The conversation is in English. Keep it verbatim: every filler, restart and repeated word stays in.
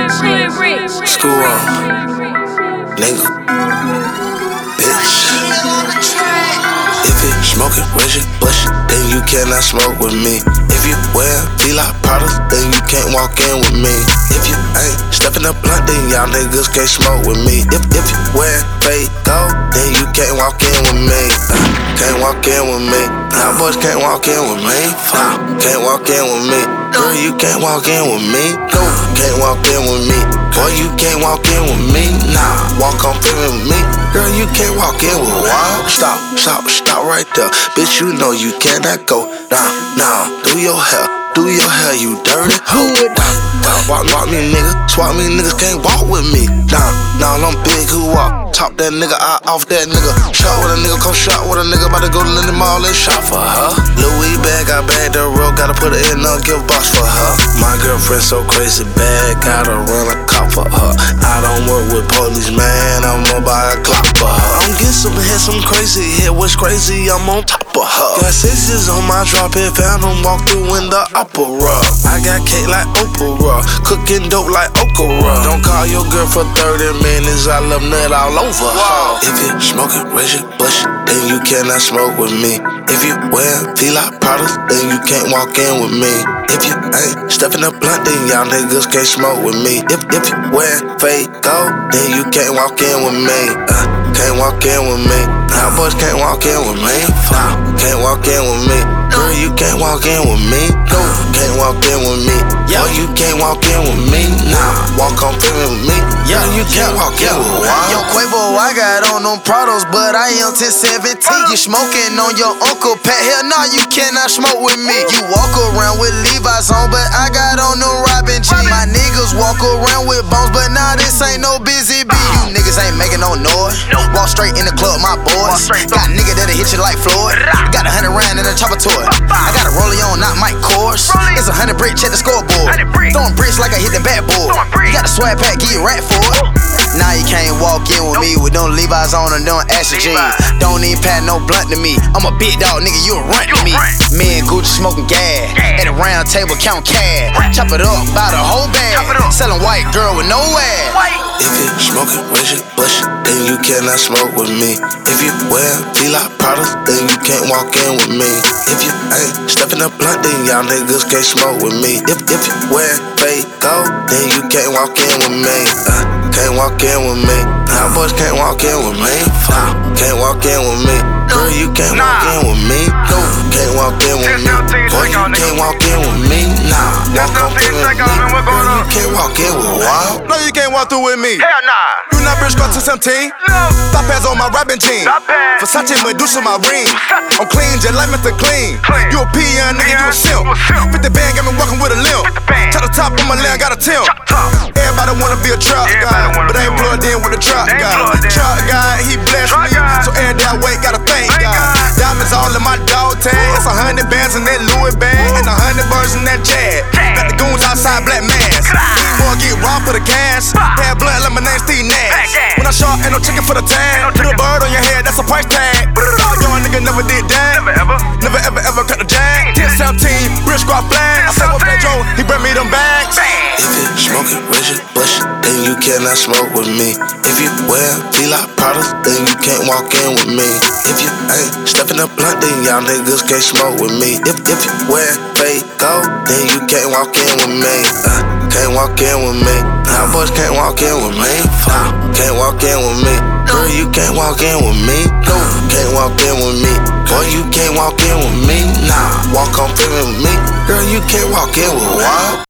School on, nigga, bitch. If you smoking Reggie Bush, then you cannot smoke with me. If you wear Fila products, then you can't walk in with me. If you ain't stepping up blunt, then y'all niggas can't smoke with me. If if you wear fake gold, then you can't walk in with me. Uh, can't walk in with me. Y'all boys can't walk in with me. Uh, can't walk in with me. Girl, you can't walk in with me. No, can't walk in with me. Boy, you can't walk in with me. Nah, walk on film with me. Girl, you can't walk in with wild. Stop, stop, stop right there. Bitch, you know you cannot go. Nah, nah, do your hair. Do your hair, you dirty hoe. Nah, walk, walk me, nigga. Swap me, niggas can't walk with me. Nah, nah, I'm big, who walk? Top that nigga, eye off that nigga. Shot with a nigga, come shot with a nigga. About to go to Lindy Mall and shop for her. Louis bag, I bag the road, gotta put it in a gift box for her. My girlfriend so crazy bad, gotta run a cop for her. I don't work with police, man, I'm gonna buy a clock for her. I'm getting some hit, some crazy hit, what's crazy, I'm on top of her. Got sixes on my drop, it found them walk through in the opera. I got cake like Oprah, cooking dope like okra. Don't call your girl for thirty minutes, I love nut all over her. If you smoking Reggie Bush, then you cannot smoke with me. If you wear Fila products, then you can't walk in with me. If you ain't stepping up blunt, then y'all niggas can't smoke with me. If if you wear fake gold, then you can't walk in with me. Uh, can't walk in with me. Y'all boys can't walk in with me. Nah, can't walk in with me. Girl, you can't walk in with me. No, can't walk in with me. Boy, you can't walk in with me. Nah, walk on film with me. Girl, you can't walk in with wild. Yo, Quavo, I got on them Prados, but I am ten seventeen. You smoking on your Uncle Pat? Hell nah, you cannot smoke with me. You walk around with Levi's on, but I got on them Robin G. My niggas walk around with bones, but nah, this ain't no busy bee. You niggas ain't making no noise. Walk straight in the club, my boys. Got a nigga that'll hit you like Floyd. Got a hundred round in a chopper toy. I got a rollie on, not Mike Kors. It's a hundred brick, check the scoreboard. Throwing bricks like I hit the bat board. You got a swag pack, get you rat for it. Now you can't walk in with me with them Levi's on and them Ashley jeans. Don't even pat no blunt to me. I'm a big dog, nigga, you a runt to me. Me and Gucci smoking gas. At a round table, count cash. Chop it up, buy the whole bag. Selling white girl with no ass. If you smoking Reggie Bush, then you cannot smoke with me. If you wear Fila products, then you can't walk in with me. If you ain't stepping up blunt, then y'all niggas can't smoke with me. If if you wear fake gold, then you can't walk in with me. Uh, can't walk in with me. Y'all boys can't walk in with me. Nah, can't walk in with me. Girl, you can't walk in with me. No, can't walk in with me. Boy, you can't walk in with me. Nah, walk on through with me. Girl, you can't walk in with wild. No, you can't walk through with me. Hell nah. You not bitch got to seventeen. No. Top pads on my Robin jeans. Versace Medusa my ring. I'm clean, just like Mister Clean. Clean. You a P young nigga, you a simp. fifty band got me walking with a limp. Top the top on my leg, got a temp. Everybody wanna be a trap guy, but I ain't plugged in with the trap guy. Trap guy, he blessed me, so every day I wait, gotta thank God. Diamonds all in my dog tag. It's a hundred bands in that Louis bag, and a hundred birds in that Jag. Got the goons outside, black mask. These boys get robbed for the cash. Had blood like my name Steve Nash. When I shot, ain't no chicken for the tag. Put a bird on your head, that's a price tag. Young nigga never did that. Never ever. Never ever ever cut the jag. ten seventeen, real squad flag. I said with Pedro, he bring me them bags. If you smoking Reggie Bush, then you cannot smoke with me. If you wear Fila products, then you can't walk in with me. If you ain't stepping up blunt, then y'all niggas can't smoke with me. If if you wear fake gold, then you can't walk in with me. Uh, can't walk in with me. Y'all boys can't walk in with me. Nah, can't walk in with me. Girl, you can't walk in with me. No, can't walk in with me. Boy, you can't walk in with me. Nah, walk on film with me. Girl, you can't walk in with wild.